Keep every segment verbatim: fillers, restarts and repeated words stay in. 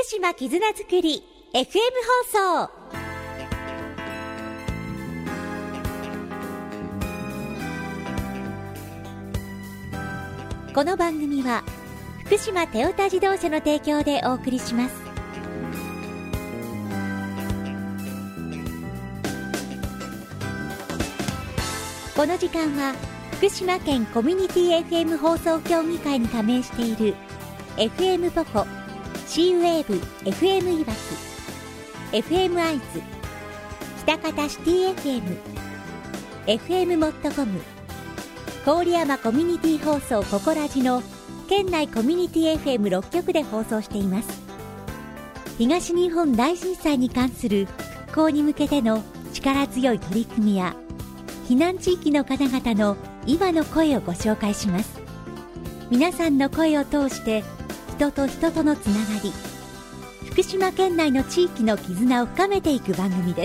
福島絆づくり エフエム 放送。この番組は福島トヨタ自動車の提供でお送りします。この時間は福島県コミュニティ エフエム 放送協議会に加盟している エフエム ポコ、シーウェーブ エフエム いわき、エフエム アイズ、喜多方シティ エフエム、エフエム モットコム、郡山コミュニティ放送ココラジの県内コミュニティ エフエムろっ 局で放送しています。東日本大震災に関する復興に向けての力強い取り組みや避難地域の方々の今の声をご紹介します。皆さんの声を通して人と人とのつながり、福島県内の地域の絆を深めていく番組です。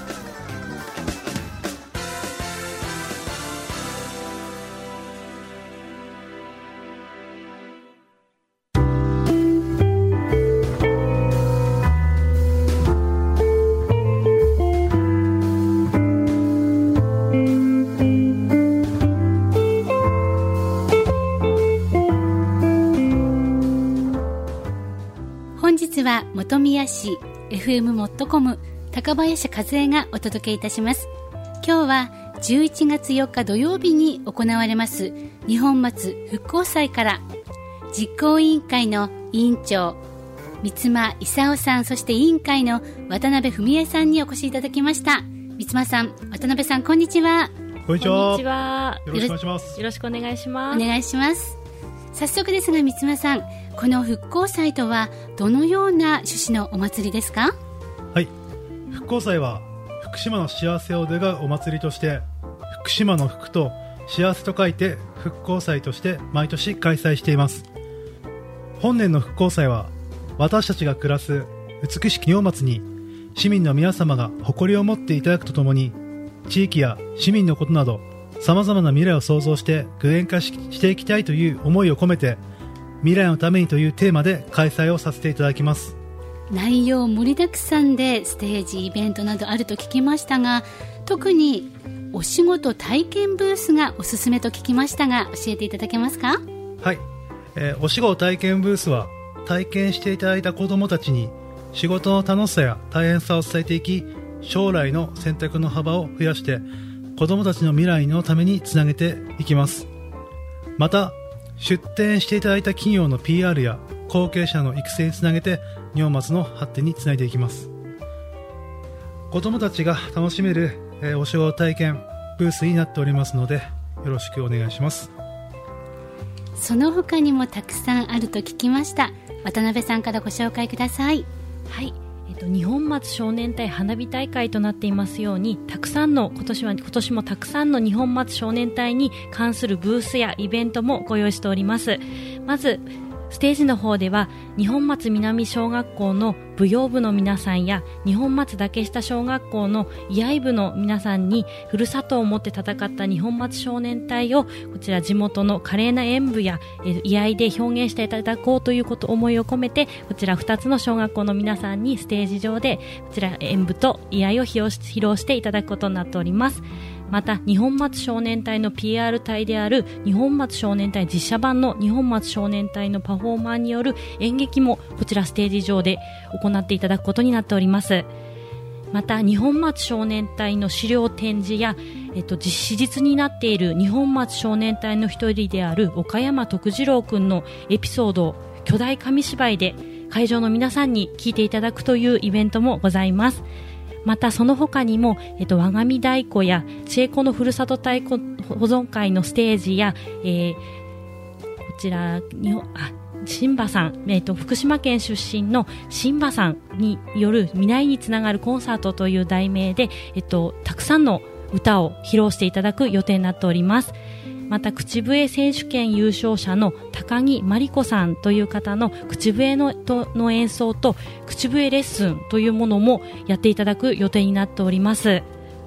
本日は本宮市 エフエム モットコム高林和恵がお届けいたします。今日はじゅういちがつよっか土曜日に行われます日本松復興祭から実行委員会の委員長三間勲さん、そして委員会の渡辺文江さんにお越しいただきました。三間さん、渡辺さん、こんにちは。 こんにちは。 こんにちは。 よろしくお願いします。 よろしくお願いします。 お願いします。早速ですが三間さん、この復興祭とはどのような趣旨のお祭りですか？ はい、復興祭は福島の幸せを願うお祭りとして、福島の福と幸せと書いて復興祭として毎年開催しています。本年の復興祭は私たちが暮らす美しき仁王松に市民の皆様が誇りを持っていただくとともに、地域や市民のことなど様々な未来を創造して具現化していきたいという思いを込めて、未来のためにというテーマで開催をさせていただきます。 内容盛りだくさんでステージイベントなどあると聞きましたが、特にお仕事体験ブースがおすすめと聞きましたが、教えていただけますか？ はい、えー、お仕事体験ブースは体験していただいた子どもたちに仕事の楽しさや大変さを伝えていき、将来の選択の幅を増やして子どもたちの未来のためにつなげていきます。また出展していただいた企業の ピーアール や後継者の育成につなげて仁王松の発展につないでいきます。子どもたちが楽しめる、えー、お仕事体験ブースになっておりますので、よろしくお願いします。 その他にもたくさんあると聞きました。渡辺さんからご紹介ください。 はい、えっと、日本松少年隊花火大会となっていますように、たくさんの今年は今年もたくさんの日本松少年隊に関するブースやイベントもご用意しております。まずステージの方では日本松南小学校の舞踊部の皆さんや日本松竹下小学校の居合部の皆さんにふるさとを持って戦った日本松少年隊をこちら地元の華麗な演舞や居合で表現していただこうということ思いを込めて、こちらふたつの小学校の皆さんにステージ上でこちら演舞と居合を披露し、披露していただくことになっております。また日本松少年隊の ピーアール 隊である日本松少年隊実写版の日本松少年隊のパフォーマーによる演劇もこちらステージ上で行っていただくことになっております。また日本松少年隊の資料展示や、えっと、史実になっている日本松少年隊の一人である岡山徳次郎くんのエピソードを巨大紙芝居で会場の皆さんに聞いていただくというイベントもございます。またその他にも、えっと、和上太鼓や千恵子のふるさと太鼓保存会のステージや、えー、こちら日本あ新馬さん、えっと、福島県出身の新馬さんによる未来につながるコンサートという題名で、えっと、たくさんの歌を披露していただく予定になっております。また口笛選手権優勝者の高木真理子さんという方の口笛 の, との演奏と口笛レッスンというものもやっていただく予定になっております。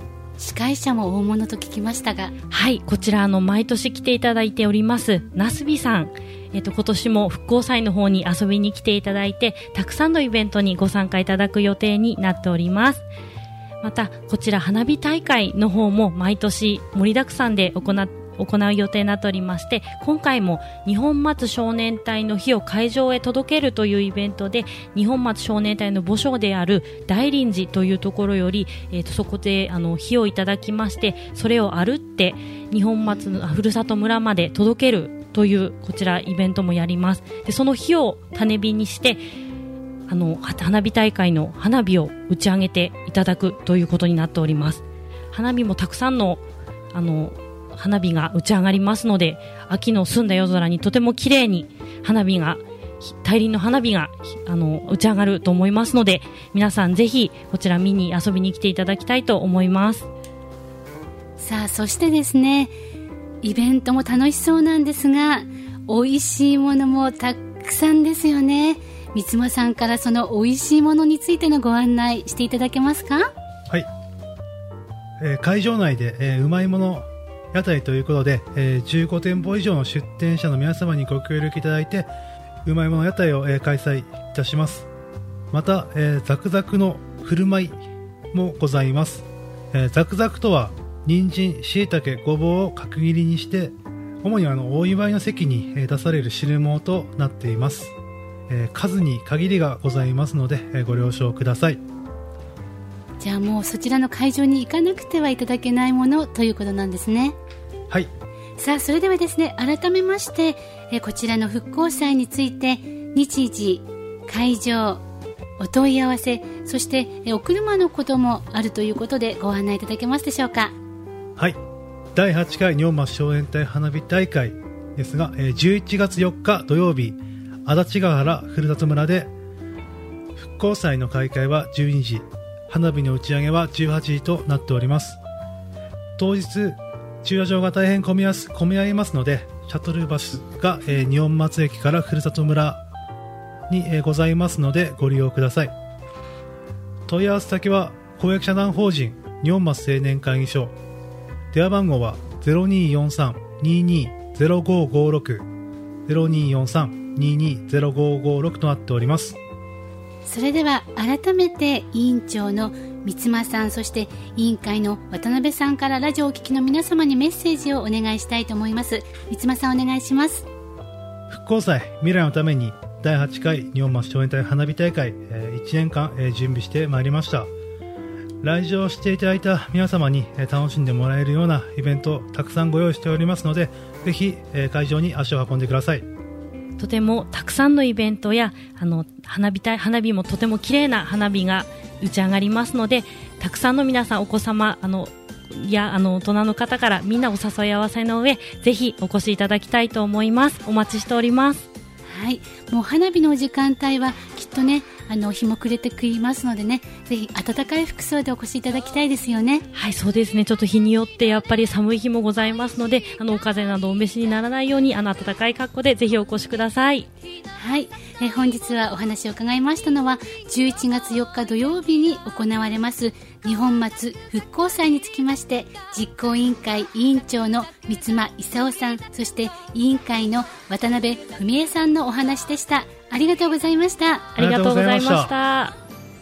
司会者も大物と聞きましたが。 はい、こちらあの毎年来ていただいておりますなすびさん、えっと、今年も復興祭の方に遊びに来ていただいて、たくさんのイベントにご参加いただく予定になっております。またこちら花火大会の方も毎年盛りだくさんで行って行う予定になっておりまして、今回も日本松少年隊の火を会場へ届けるというイベントで、日本松少年隊の母所である大林寺というところより、えー、とそこであの火をいただきまして、それを歩って日本松のふるさと村まで届けるというこちらイベントもやります。でその火を種火にしてあの花火大会の花火を打ち上げていただくということになっております。花火もたくさんのあの花火が打ち上がりますので、秋の澄んだ夜空にとても綺麗に花火が大輪の花火があの打ち上がると思いますので、皆さんぜひこちら見に遊びに来ていただきたいと思います。 さあ、そしてですね、イベントも楽しそうなんですが、美味しいものもたくさんですよね。三間さんからその美味しいものについてのご案内していただけますか？ はい、えー、会場内で、えー、うまいもの屋台ということで、えー、じゅうごてんぽ以上の出店者の皆様にご協力いただいて、うまいもの屋台を、えー、開催いたします。また、えー、ザクザクの振る舞いもございます。えー、ザクザクとは人参、椎茸、ごぼうを角切りにして、主にあのお祝いの席に、えー、出される汁物となっています。えー、数に限りがございますので、えー、ご了承ください。 じゃあもうそちらの会場に行かなくてはいただけないものということなんですね。 はい。 さあ、それではですね、改めましてえこちらの復興祭について日時、会場、お問い合わせ、そしてえお車のこともあるということでご案内いただけますでしょうか？ はい、だいはちかい日本松少年隊花火大会ですが、じゅういちがつよっか土曜日、足立川原ふるさと村で復興祭の開会はじゅうにじ、花火の打ち上げはじゅうはちじとなっております。当日駐車場が大変混みやす混み合いますので、シャトルバスが、えー、日本松駅からふるさと村に、えー、ございますのでご利用ください。問い合わせ先は公益社団法人日本松青年会議所、電話番号は ゼロにーよんさん にーにー ゼロごーごーろく ゼロにーよんさん にーにー ゼロごーごーろく となっております。 それでは改めて委員長の三間さん、そして委員会の渡辺さんからラジオをお聞きの皆様にメッセージをお願いしたいと思います。三間さん、お願いします。 復興祭未来のためにだいはちかい日本松少年隊花火大会、えー、いちねんかん、えー、準備してまいりました。来場していただいた皆様に、えー、楽しんでもらえるようなイベントをたくさんご用意しておりますので、ぜひ、えー、会場に足を運んでください。 とてもたくさんのイベントやあの花火大花火もとても綺麗な花火が打ち上がりますので、たくさんの皆さん、お子様あのやあの大人の方からみんなお誘い合わせの上、ぜひお越しいただきたいと思います。お待ちしております。 はい、もう花火の時間帯はきっとね、あの日も暮れてくりますのでね、ぜひ暖かい服装でお越しいただきたいですよね。 はい、そうですね。ちょっと日によってやっぱり寒い日もございますので、あのお風邪などお召しにならないように、あの暖かい格好でぜひお越しください。 はい、え本日はお話を伺いましたのは、じゅういちがつよっか土曜日に行われます日本松復興祭につきまして、実行委員会委員長の三間勲さん、そして委員会の渡辺文江さんのお話でした。ありがとうございました。 ありがとうございました。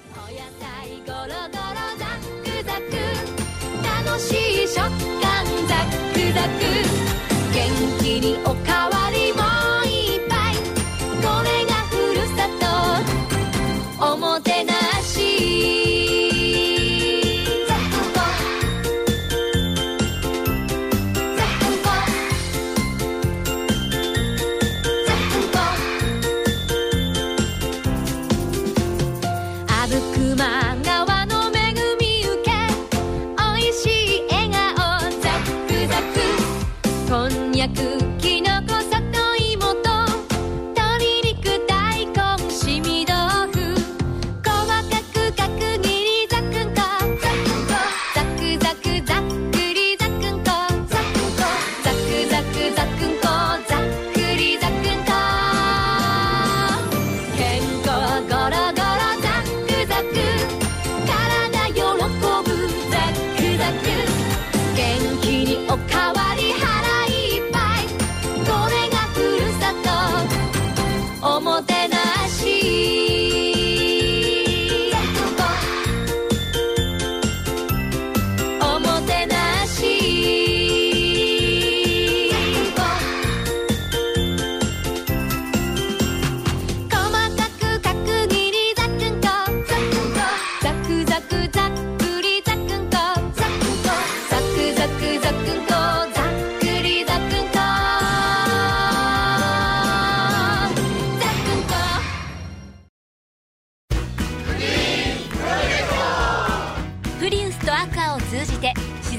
楽しい食感ザクザク、元気におかわりもいっぱい、これがふるさとおもてなし。こんにゃくきのこさ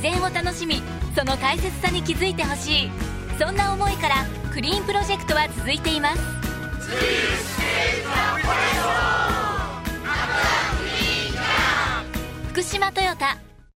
然を楽しみ、その大切さに気づいてほしい、そんな思いからクリーンプロジェクトは続いています。福島トヨタ。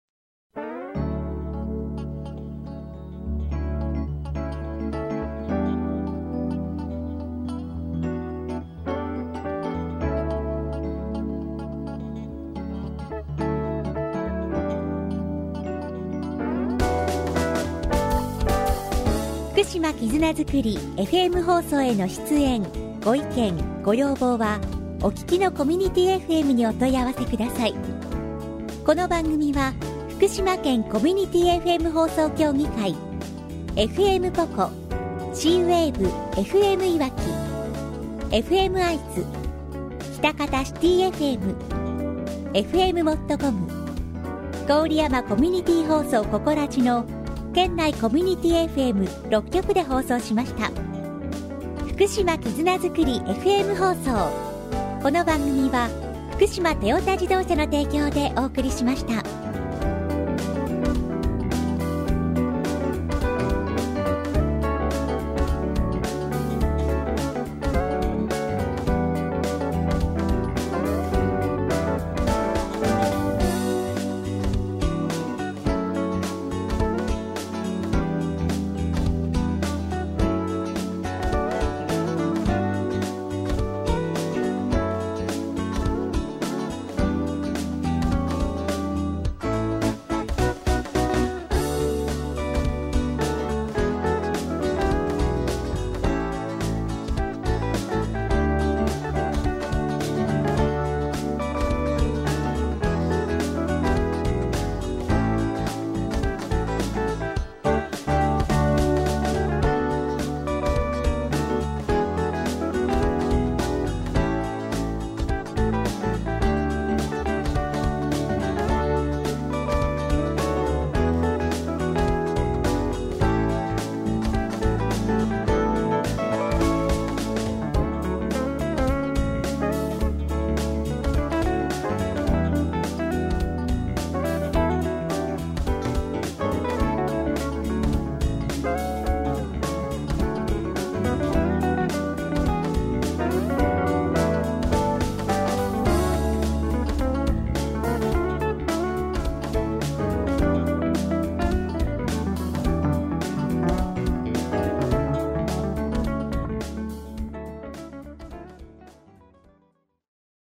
福島絆づくり エフエム 放送への出演、ご意見、ご要望はお聞きのコミュニティ エフエム にお問い合わせください。この番組は福島県コミュニティ エフエム 放送協議会、 エフエム ポコ、 C ウェーブ エフエム いわき、 エフエム アイズ、北方シティ エフエム、 エフエム モットコム、郡山コミュニティ放送ココラジの県内コミュニティ エフエムろっ 局で放送しました。福島絆づくり エフエム 放送。この番組は福島トヨタ自動車の提供でお送りしました。